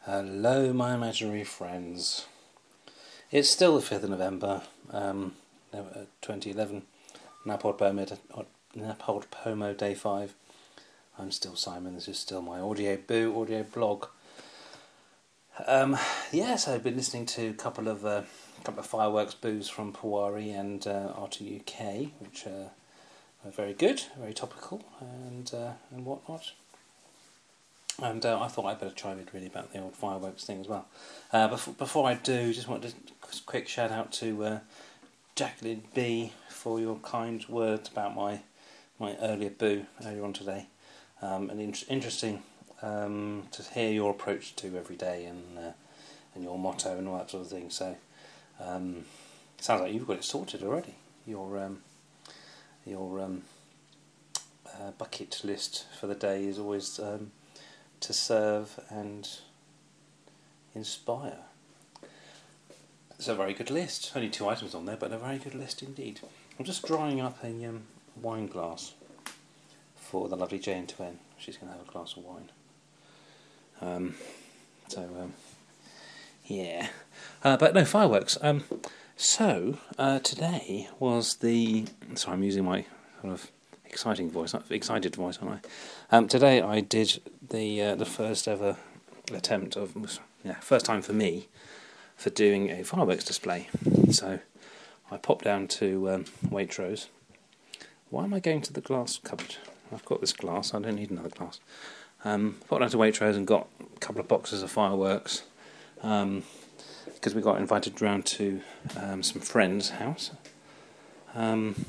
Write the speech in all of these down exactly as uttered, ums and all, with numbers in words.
Hello, my imaginary friends. It's still the fifth of November, um, twenty eleven, NaPodPoMo, NaPodPoMo Day five. I'm still Simon, this is still my Audio Boo, audio blog. Um, yes, I've been listening to a couple of uh, couple of fireworks boos from Pawari and uh, R two U K, which uh, are very good, very topical, and uh, and whatnot. And uh, I thought I'd better try read really about the old fireworks thing as well. Uh, before, before I do, just want to just quick shout out to uh, Jacqueline B for your kind words about my my earlier boo earlier on today. Um, and in- interesting um, to hear your approach to every day and uh, and your motto and all that sort of thing. So um, it sounds like you've got it sorted already. Your um, your um, uh, bucket list for the day is always um, to serve and inspire. It's a very good list. Only two items on there, but a very good list indeed. I'm just drying up a um, wine glass for the lovely Jane Twain. She's going to have a glass of wine. Um, so, um, yeah. Uh, but no, fireworks. Um, so, uh, today was the... Sorry, I'm using my sort of exciting voice, excited voice, aren't I? Um, today I did the uh, the first ever attempt of, yeah, first time for me, for doing a fireworks display. So I popped down to um, Waitrose. Why am I going to the glass cupboard? I've got this glass, I don't need another glass. Um, popped down to Waitrose and got a couple of boxes of fireworks, um, because we got invited round to um, some friends' house. Um,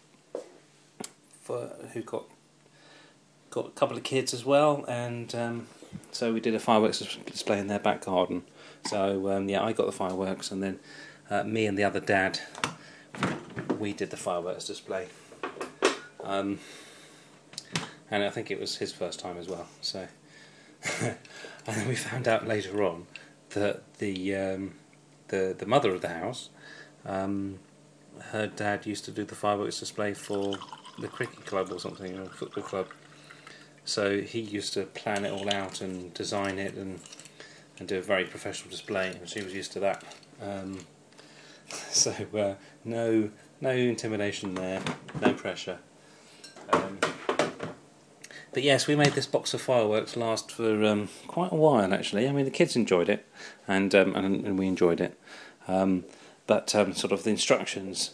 For, who got got a couple of kids as well, and um, so we did a fireworks display in their back garden. So um, yeah, I got the fireworks, and then uh, me and the other dad, we did the fireworks display. Um, and I think it was his first time as well. So, and then we found out later on that the um, the the mother of the house, um, her dad used to do the fireworks display for the cricket club or something, or football club. So he used to plan it all out and design it and and do a very professional display, and she was used to that. Um, so uh, no no intimidation there, no pressure. Um, but yes, we made this box of fireworks last for um, quite a while actually. I mean, the kids enjoyed it, and um, and, and we enjoyed it. Um, but um, sort of the instructions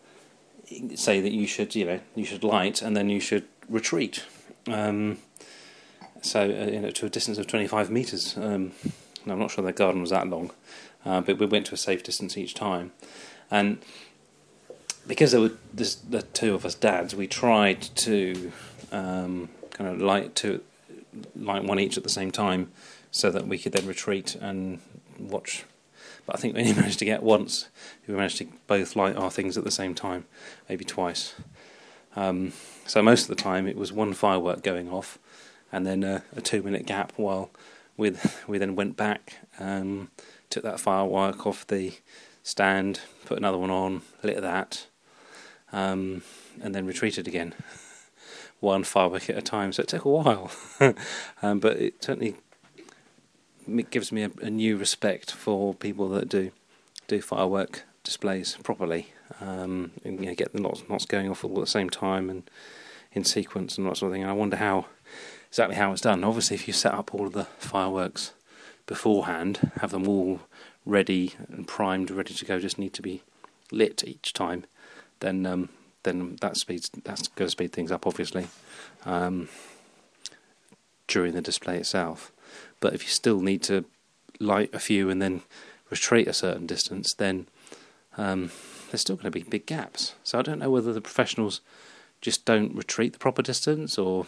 say that you should, you know, you should light and then you should retreat. Um, so, uh, you know, to a distance of twenty-five metres. Um, I'm not sure their garden was that long, uh, but we went to a safe distance each time. And because there were this, the two of us dads, we tried to um, kind of light to light one each at the same time, so that we could then retreat and watch. But I think we only managed to get once. We managed to both light our things at the same time, maybe twice. Um, so most of the time it was one firework going off, and then a, a two-minute gap while we we then went back, um, took that firework off the stand, put another one on, lit that, um, and then retreated again, one firework at a time. So it took a while, um, but it certainly it gives me a, a new respect for people that do do firework displays properly, um, and you know, get the lots lots going off all at the same time and in sequence and that sort of thing. And I wonder how exactly how it's done. Obviously, if you set up all of the fireworks beforehand, have them all ready and primed, ready to go, just need to be lit each time, then um, then that speeds that's going to speed things up, obviously, um, during the display itself. But if you still need to light a few and then retreat a certain distance, then um, there's still going to be big gaps. So I don't know whether the professionals just don't retreat the proper distance, or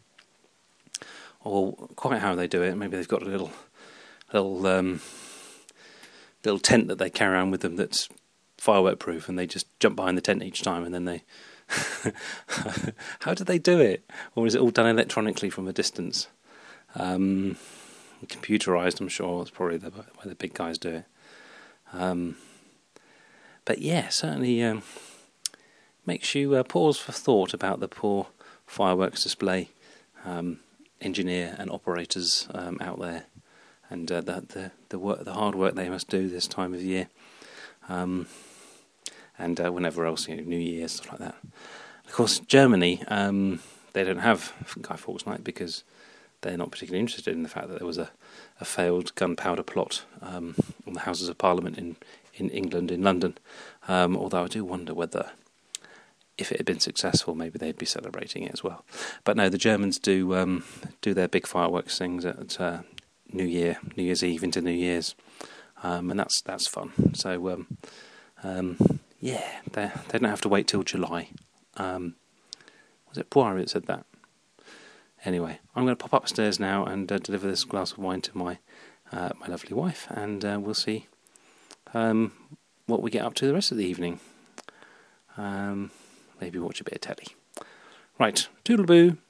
or quite how they do it. Maybe they've got a little little um, little tent that they carry around with them that's firework proof, and they just jump behind the tent each time, and then they. How do they do it? Or is it all done electronically from a distance? Um, computerized, I'm sure. It's probably the way the big guys do it. Um, but yeah, certainly um, makes you uh, pause for thought about the poor fireworks display um, engineer and operators um, out there, and uh, the the the work, the hard work they must do this time of year, um, and uh, whenever else, you know, New Year's, stuff like that. Of course, Germany, um, they don't have Guy Fawkes Night because they're not particularly interested in the fact that there was a, a failed gunpowder plot um, on the Houses of Parliament in, in England, in London. Um, although I do wonder whether, if it had been successful, maybe they'd be celebrating it as well. But no, the Germans do um, do their big fireworks things at uh, New Year, New Year's Eve into New Year's, um, and that's that's fun. So um, um, yeah, they they don't have to wait till July. Um, was it Poirot that said that? Anyway, I'm going to pop upstairs now and uh, deliver this glass of wine to my uh, my lovely wife, and uh, we'll see um, what we get up to the rest of the evening. Um, maybe watch a bit of telly. Right, toodle-boo.